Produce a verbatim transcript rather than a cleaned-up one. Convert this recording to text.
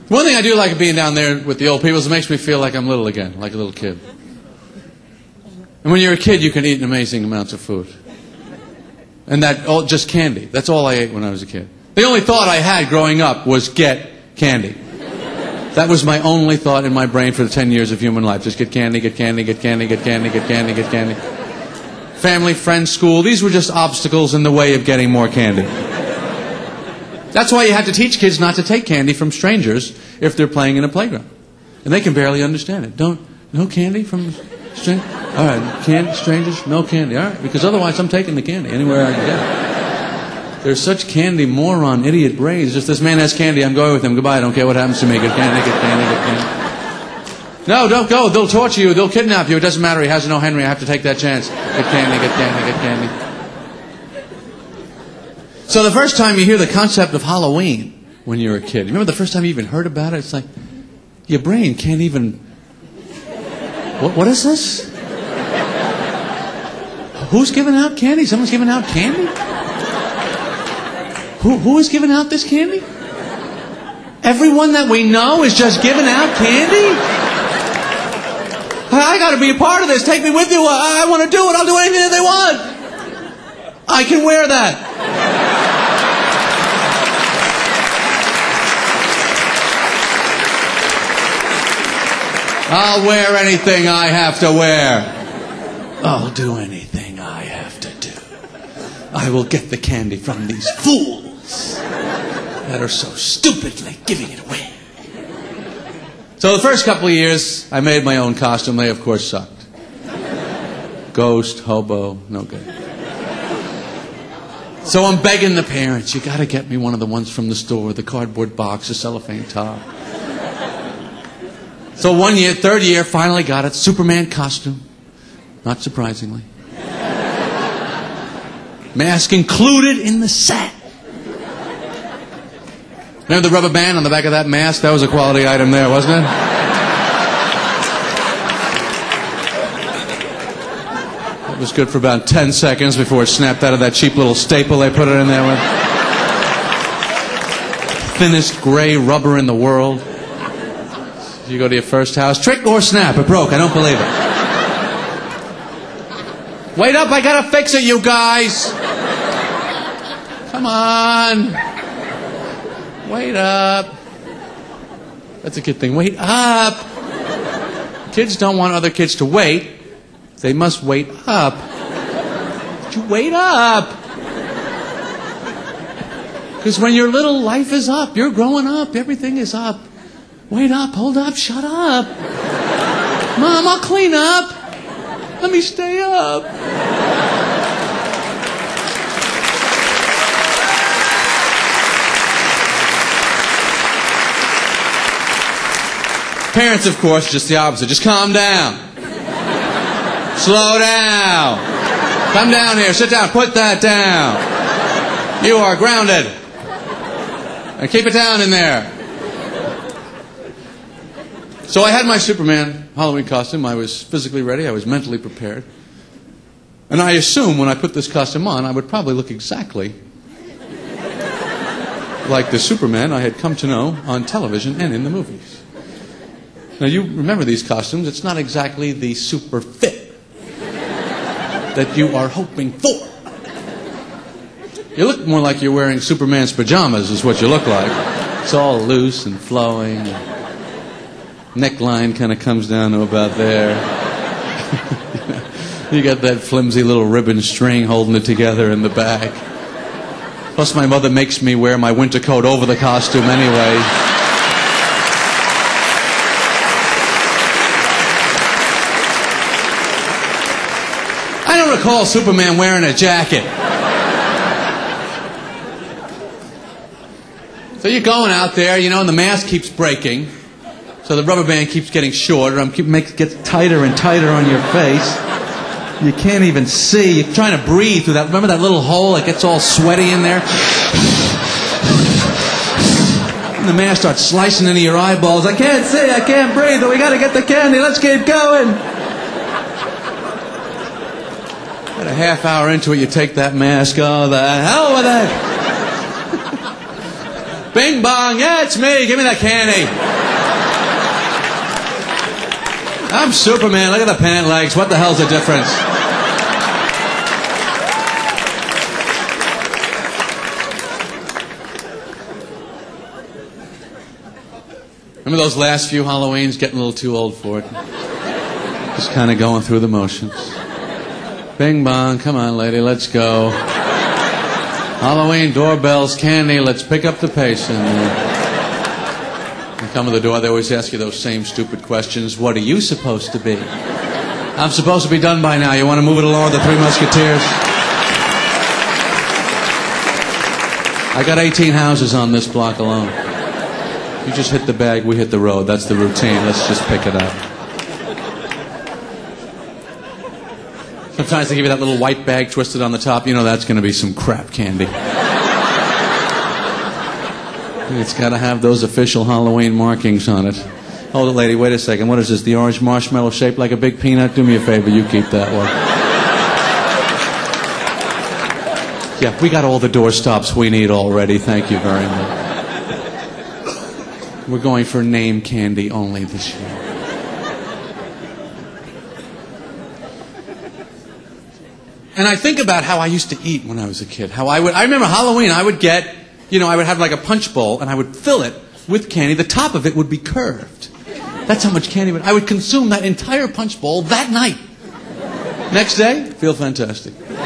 One thing I do like being down there with the old people is it makes me feel like I'm little again, like a little kid. And when you're a kid, you can eat amazing amounts of food. And that, oh, just candy. That's all I ate when I was a kid. The only thought I had growing up was get candy. That was my only thought in my brain for the ten years of human life. Just get candy, get candy, get candy, get candy, get candy, get candy. Family, friends, school. These were just obstacles in the way of getting more candy. That's why you have to teach kids not to take candy from strangers if they're playing in a playground. And they can barely understand it. Don't, no candy from strangers? All right, candy, strangers, no candy. All right, because otherwise I'm taking the candy anywhere I can get it. There's such candy moron, idiot brains. If this man has candy, I'm going with him. Goodbye, I don't care what happens to me. Get candy, get candy, get candy. No, don't go. They'll torture you. They'll kidnap you. It doesn't matter. He has no Henry. I have to take that chance. Get candy, get candy, get candy. So the first time you hear the concept of Halloween when you're a kid, you remember the first time you even heard about it? It's like, your brain can't even... What, what is this? Who's giving out candy? Someone's giving out candy? Who, who is giving out this candy? Everyone that we know is just giving out candy? I got to be a part of this. Take me with you. I, I want to do it. I'll do anything that they want. I can wear that. I'll wear anything I have to wear. I'll do anything I have to do. I will get the candy from these fools that are so stupidly giving it away. So the first couple of years, I made my own costume. They, of course, sucked. Ghost, hobo, no good. So I'm begging the parents, you got to get me one of the ones from the store, the cardboard box, the cellophane top. So one year, third year, finally got it. Superman costume. Not surprisingly. Mask included in the set. Remember the rubber band on the back of that mask? That was a quality item there, wasn't it? It was good for about ten seconds before it snapped out of that cheap little staple they put it in there with. Thinnest gray rubber in the world. You go to your first house, trick or snap, it broke, I don't believe it. Wait up, I gotta fix it, you guys. Come on. Wait up. That's a kid thing, wait up. Kids don't want other kids to wait. They must wait up. But you wait up. Because when you're little, life is up. You're growing up, everything is up. Wait up, hold up, shut up. Mom, I'll clean up. Let me stay up. Parents, of course, just the opposite. Just calm down. Slow down. Come down here, sit down, put that down. You are grounded. And keep it down in there. So I had my Superman Halloween costume. I was physically ready. I was mentally prepared. And I assumed when I put this costume on, I would probably look exactly like the Superman I had come to know on television and in the movies. Now, you remember these costumes. It's not exactly the super fit that you are hoping for. You look more like you're wearing Superman's pajamas is what you look like. It's all loose and flowing. Neckline kind of comes down to about there. You got that flimsy little ribbon string holding it together in the back. Plus my mother makes me wear my winter coat over the costume anyway. I don't recall Superman wearing a jacket. So you're going out there, you know, and the mask keeps breaking. So the rubber band keeps getting shorter. I'm keep make gets tighter and tighter on your face. You can't even see. You're trying to breathe through that. Remember that little hole that gets all sweaty in there? And the mask starts slicing into your eyeballs. I can't see. I can't breathe. But we got to get the candy. Let's keep going. About a half hour into it, you take that mask. Oh, the hell with that. Bing bong, yeah, it's me. Give me that candy. I'm Superman. Look at the pant legs. What the hell's the difference? Remember those last few Halloweens? Getting a little too old for it. Just kind of going through the motions. Bing bong, come on, lady, let's go. Halloween, doorbells, candy, let's pick up the pace. And you come to the door, they always ask you those same stupid questions. What are you supposed to be? I'm supposed to be done by now. You want to move it along with the Three Musketeers? I got eighteen houses on this block alone. You just hit the bag, we hit the road. That's the routine. Let's just pick it up. Sometimes they give you that little white bag twisted on the top. You know that's going to be some crap candy. It's got to have those official Halloween markings on it. Hold it, lady. Wait a second. What is this? The orange marshmallow shaped like a big peanut? Do me a favor. You keep that one. Yeah, we got all the door stops we need already. Thank you very much. We're going for name candy only this year. And I think about how I used to eat when I was a kid. How I would, I remember Halloween, I would get, you know, I would have like a punch bowl and I would fill it with candy. The top of it would be curved. That's how much candy would, I would consume that entire punch bowl that night. Next day, feel fantastic.